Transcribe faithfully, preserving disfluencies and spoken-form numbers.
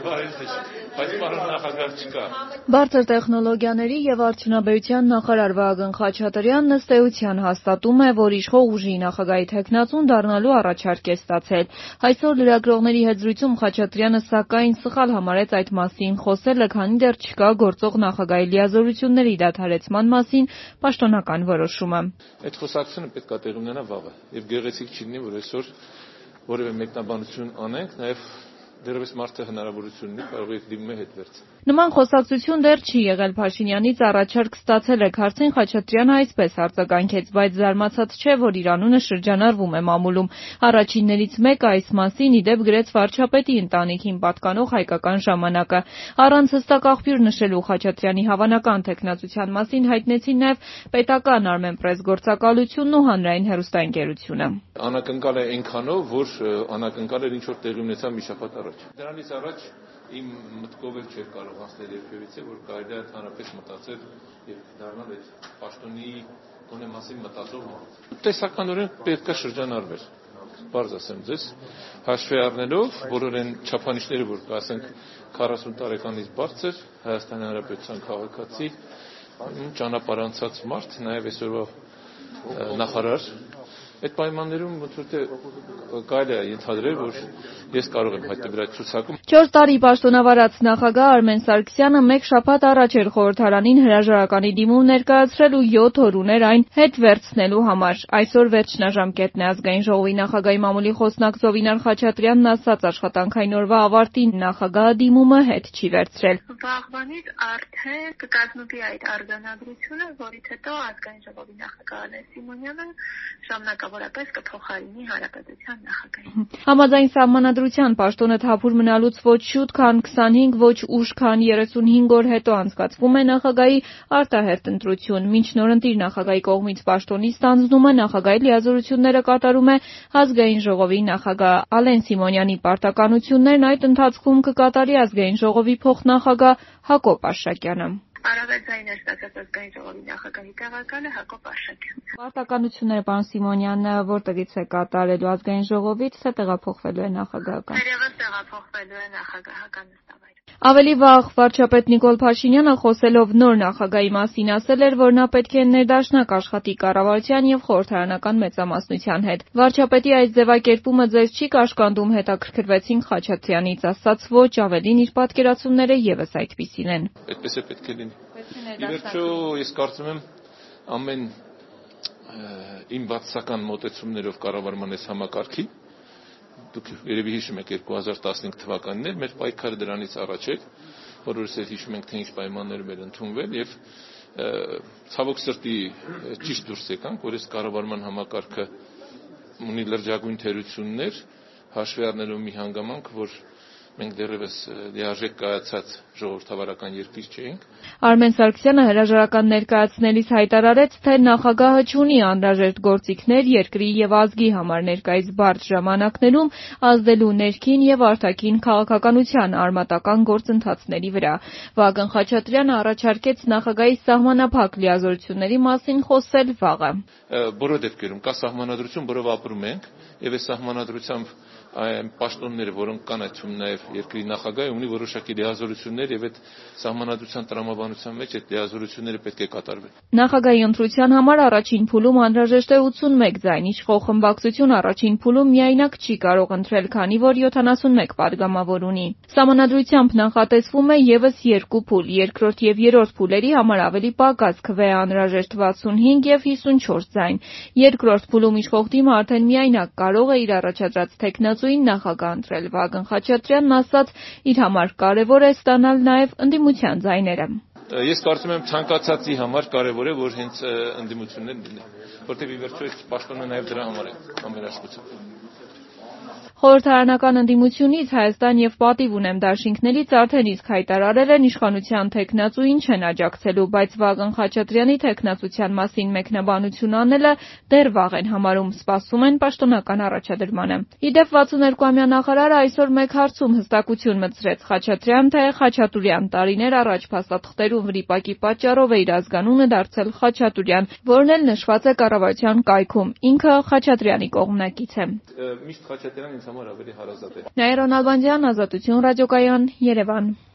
Բարձր տեխնոլոգիաների եւ արդյունաբերության նախարար Վահագն Խաչատրյանն ըստ էության հաստատում է, որ իշխող ուժի նախագահի թեկնածուն դառնալու առաջարկ է ստացել։ Այսօր լրագրողների հետ զրույցում Խաչատրյանը սակայն սխալ համարեց այդ մասին խոսելը, քանի դեռ չկա գործող նախագահի լիազորությունների դադարեցման մասին պաշտոնական որոշումը։ Այդ խոսակցությունը պետք է տեղի ունենա վաղը եւ գեղեցիկ չլինի, որ այսօր որևէ մեկնաբանություն անենք, նաեւ դեռևս մարդը հնարավորություն ունի, կարող է դիմում է հետ վերց։ Նման խոսակցություն դեռ չի եղել, Փաշինյանից առաջարկ ստացել եք, հարցին Խաչատրյանը այսպես արձագանքեց, բայց զարմացած չէ, որ իր անունը շրջանառվում է մամուլում։ Առաջիններից մեկը այս մասին ի դեպ գրեց վարչապետի ընտանիքին պատկանող Հայկական ժամանակը։ Առանց հստակ աղբյուր նշելու Խաչատրյանի հավանական թեկնածության մասին հայտնեցին նաև պետական Armenpress գործակալությունն ու հանրային հեռուստաընկերությունը։ Անակնկալ է այնքանով, որ անակնկալ էր ինչ որ տեղի ունեցավ մի շաբաթ առաջ։ Դրանից առաջ իմ մտքով էլ չէր կարող հասնել երբևիցե, որ կարելի է հանրապես մտածել եւ դառնալ այդ պաշտոնի գոնե մասին մտածող մարդ։ Տեսականորեն պետք է շրջանառվեր։ Բարձ ասեմ ձեզ, հաշվի առնելով բոլոր այն չափանիշները, որ ասենք քառասուն տարեկանից բարձր Հայաստանի Հանրապետության քաղաքացի, ճանապարհանցած մարդ, նաեւ այսօրվա նախարար, այդ պայմաններում ոնց որ թե կարելի է ենթադրել, որ ես կարող եմ հայտնվել այդ ցուցակում։ Չորս տարի պաշտոնավարած նախագահ Արմեն Սարգսյանը մեկ շաբաթ առաջ էր խորհրդարանին հրաժարականի դիմում ներկայացրել ու յոթ օր ուներ այն հետ վերցնելու համար։ Այսօր վերջնաժամկետն է ազգային ժողովի նախագահի մամուլի խոսնակ Զովինար Խաչատրյանն ասաց աշխատանքային օրվա ավարտին նախագահը դիմումը հետ չի վերցրել։ Վաղվանից արդեն կկազմվի այդ արձանագրությունը, որից հետո ազգային ժողովի նախագահն է Սիմոնյանը ժամանակավորապես կփոխարինի հանրապետության նախագահին։ Համաձայն սահմանադրության պաշտոնը թափուր մնալուց ոչ շուտ, քան քսանհինգ, ոչ ուշ, քան երեսունհինգ օր հետո անցկացվում է նախագահի արտահերթ ընտրություն։ Մինչ նորընտիր նախագահի կողմից պաշտոնի ստանձնումը նախագահի լիազորությունները կատարում է ազգային ժողովի նախագահ Ալեն Սիմոնյանի պարտականություններն այդ ընթացքում կկատարի ազգային ժողովի փոխնախագահ Հակոբ Արշակյանը։ Առավել ձայն է ստացած ազգային ժողովի նախագահի տեղակալը Հակոբ Արշակյանը։ Պարտականությունները պարոն Սիմոնյանը որտեղից է կատարելու ազգային ժողովից, թե տեղափոխվելու է նախագահական։ Դերևս տեղափոխվելու է նախագահական նստավայր։ Ավելի վաղ վարչապետ Նիկոլ Փաշինյանը խոսելով նոր նախագահի մասին ասել էր, որ նա պետք է ներդաշնակ աշխատի կառավարության եւ խորհրդարանական մեծամասնության հետ։ Վարչապետի այս ձևակերպումը ձեզ չի կաշկանդում, հետաքրքրվեցին Խաչատրյանից, ասաց ոչ, ավելին իր պատկերացումները եւս այդպիսին են։ Այդպես է պետք է լինի։ Ի վերջո ես կարծում եմ ամեն իմ բացասական մոտեցումներով կառավարման այս համակարգի դուք երևի հիշում եք երկու հազար տասնհինգ թվականին էր մեր պայքարը դրանից առաջ էր, բոլորս էլ հիշում ենք, թե ինչ պայմաններում էր ընդունվել եւ ցավոք սրտի ճիշտ դուրս եկանք, որ այս կառավարման համակարգը ունի լրջագույն թերություններ, հաշվի առնելով մի հանգամանք, որ մենք դեռևս լիարժեք կայացած ժողովրդավարական երկիր չէինք։ Արմեն Սարգսյանը հրաժարական ներկայացնելիս հայտարարեց, թե նախագահը չունի անհրաժեշտ գործիքներ երկրի եւ ազգի համար ներկայիս բարդ ժամանակներում ազդելու ներքին եւ արտաքին քաղաքականության արմատական գործընթացների վրա։ Վահագն Խաչատրյանը առաջարկեց նախագահի սահմանափակ լիազորությունների մասին խոսել վաղը։ Բոլոր դեպքերում կա սահմանադրություն, որով ապրում ենք, եւ այս սահմանադրությամբ այն պաշտոնները, որոնք կան այդում նաև երկրի նախագահը ունի որոշակի լիազորություններ եւ այդ սահմանադրության տրամաբանության մեջ այդ լիազորությունները պետք է կատարվեն։ Նախագահի ընտրության համար առաջին փուլում անհրաժեշտ է ութսունմեկ ձայն, իշխող խմբակցություն առաջին փուլում միայնակ չի կարող ընտրել, քանի որ յոթանասունմեկ падգամավոր ունի։ Սահմանադրությամբ նախատեսվում է եւս երկու փուլ, երկրորդ եւ երրորդ փուլերի համար ավելի պակաս քվե անհրաժեշտ վաթսունհինգ եւ հիսունչորս ձայն։ Երկրորդ փուլում իշխող թիմը արդեն միայնակ կարող է իր առաջադրած թեկնածուին նախագահ ընտրել։ Վահագն Խաչատրյանն ասաց, իր համար կարևոր է ստանալ նաև ընդդիմության ձայները։ Ես կարծում եմ ցանկացածի համար կարևոր է, որ հենց ընդդիմություններ լինեն, որտեղ ի վերջո այս պաշտոնը նաև դրա համար է ամենաշուտով։ Խորհրդարանական ընդդիմությունից Հայաստան եւ Պատիվ ունեմ դաշինքներից արդեն իսկ հայտարարել են իշխանության թեկնածուին չեն աջակցելու, բայց Վահագն Խաչատրյանի թեկնածության մասին մեկնաբանություն անելը դեռ վաղ են համարում, սպասում են պաշտոնական առաջադրմանը։ Ի դեպ վաթսունհինգամյա նախարարը այսօր մեկ հարցում հստակություն մտցրեց Խաչատրյան, թե Խաչատուրյան տարիներ առաջ փաստաթղթերում վրիպակի պատճառով է իր ազգանունը դարձել Խաչատուրյան, որն էլ նշված է կառավարության կայքում։ Ինքը Խաչատրյանի կողմնակից է։ Միշտ Խաչատրյանն ինձ համար ավելի հարազատ է։ Նաիրա Նալբանդյան, Ազատություն ռադիոկայան, Երևան։